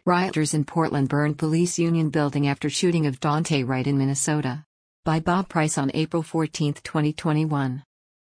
Rioters in Portland burned police union building after shooting of Daunte Wright in Minnesota. By Bob Price on April 14, 2021.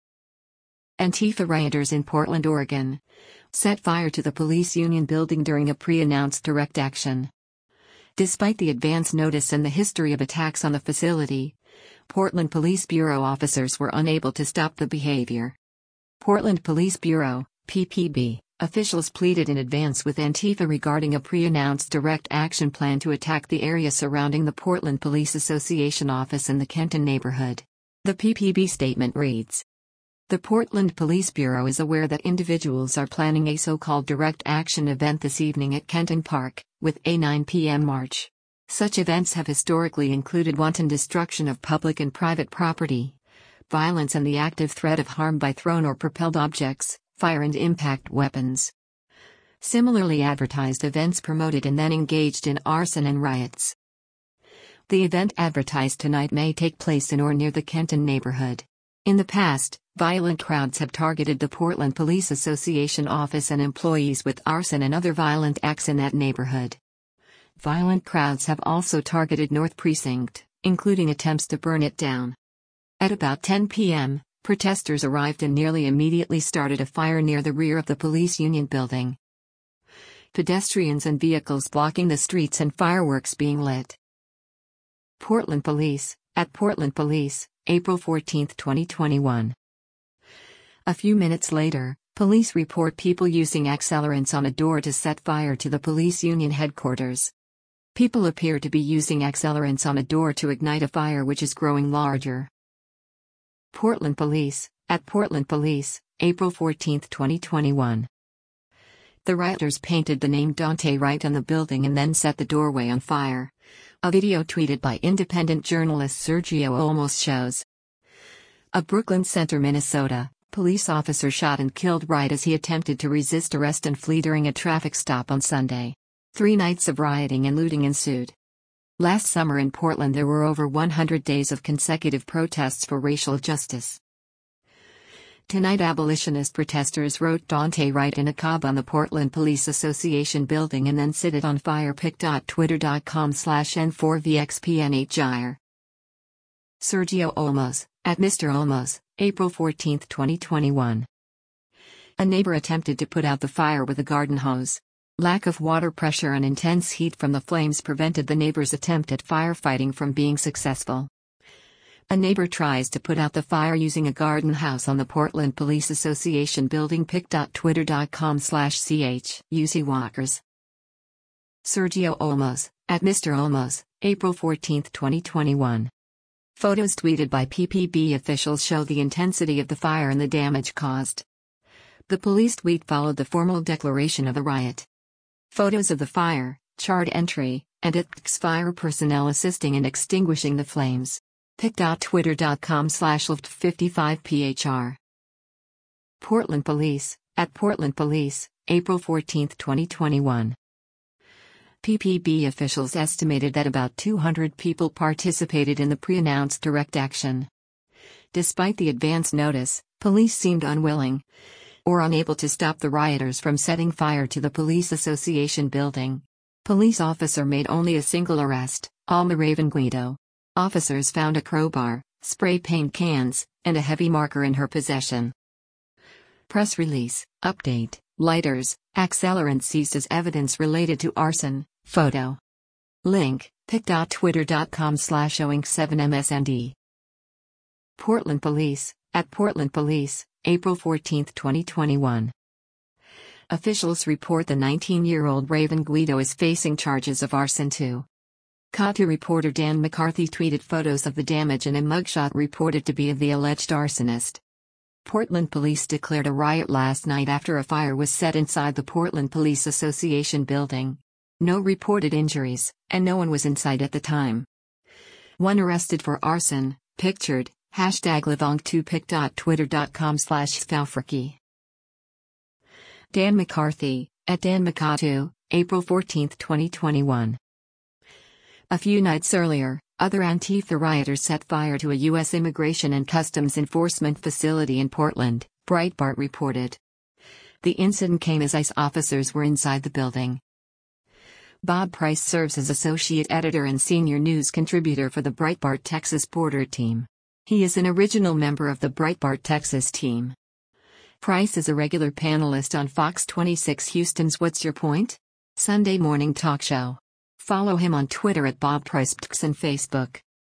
Antifa rioters in Portland, Oregon, set fire to the police union building during a pre-announced direct action. Despite the advance notice and the history of attacks on the facility, Portland Police Bureau officers were unable to stop the behavior. Portland Police Bureau, PPB, officials pleaded in advance with Antifa regarding a pre-announced direct action plan to attack the area surrounding the Portland Police Association office in the Kenton neighborhood. The PPB statement reads, "The Portland Police Bureau is aware that individuals are planning a so-called direct action event this evening at Kenton Park, with a 9 p.m. march. Such events have historically included wanton destruction of public and private property, violence and the active threat of harm by thrown or propelled objects, fire and impact weapons. Similarly advertised events promoted and then engaged in arson and riots. The event advertised tonight may take place in or near the Kenton neighborhood. In the past, violent crowds have targeted the Portland Police Association office and employees with arson and other violent acts in that neighborhood. Violent crowds have also targeted North Precinct, including attempts to burn it down. At about 10 p.m., protesters arrived and nearly immediately started a fire near the rear of the police union building. Pedestrians and vehicles blocking the streets and fireworks being lit." Portland Police, at Portland Police, April 14, 2021. A few minutes later, police report people using accelerants on a door to set fire to the police union headquarters. People appear to be using accelerants on a door to ignite a fire which is growing larger. Portland Police, at Portland Police, April 14, 2021. The rioters painted the name Daunte Wright on the building and then set the doorway on fire. A video tweeted by independent journalist Sergio Olmos shows. A Brooklyn Center, Minnesota, police officer shot and killed Wright as he attempted to resist arrest and flee during a traffic stop on Sunday. 3 nights of rioting and looting ensued. Last summer in Portland there were over 100 days of consecutive protests for racial justice. Tonight abolitionist protesters wrote Daunte Wright in a cob on the Portland Police Association building and then set it on fire. pic.twitter.com/n4vxpnhr. Sergio Olmos, at Mr. Olmos, April 14, 2021. A neighbor attempted to put out the fire with a garden hose. Lack of water pressure and intense heat from the flames prevented the neighbor's attempt at firefighting from being successful. A neighbor tries to put out the fire using a garden hose on the Portland Police Association building. pic.twitter.com/ch Walkers. Sergio Olmos, at Mr. Olmos, April 14, 2021. Photos tweeted by PPB officials show the intensity of the fire and the damage caused. The police tweet followed the formal declaration of a riot. Photos of the fire, charred entry, and its fire personnel assisting in extinguishing the flames. pic.twitter.com/lift55phr. Portland Police, at Portland Police, April 14, 2021. PPB officials estimated that about 200 people participated in the pre-announced direct action. Despite the advance notice, police seemed unwilling or unable to stop the rioters from setting fire to the Police Association building. Police officer made only a single arrest, Alma Raven Guido. Officers found a crowbar, spray paint cans, and a heavy marker in her possession. Press release, update, lighters, accelerant seized as evidence related to arson, photo. Link, pic.twitter.com/oink7msnd. Portland Police, at Portland Police, April 14, 2021. Officials report the 19-year-old Raven Guido is facing charges of arson too. KOTU reporter Dan McCarthy tweeted photos of the damage and a mugshot reported to be of the alleged arsonist. Portland police declared a riot last night after a fire was set inside the Portland Police Association building. No reported injuries, and no one was inside at the time. One arrested for arson, pictured, #Livong2 pic.twitter.com/Svalfriki. Dan McCarthy, at Dan McCarthy, April 14, 2021. A few nights earlier, other Antifa rioters set fire to a U.S. Immigration and Customs Enforcement facility in Portland, Breitbart reported. The incident came as ICE officers were inside the building. Bob Price serves as associate editor and senior news contributor for the Breitbart Texas Border Team. He is an original member of the Breitbart Texas team. Price is a regular panelist on Fox 26 Houston's What's Your Point? Sunday morning talk show. Follow him on Twitter at Bob Price and Facebook.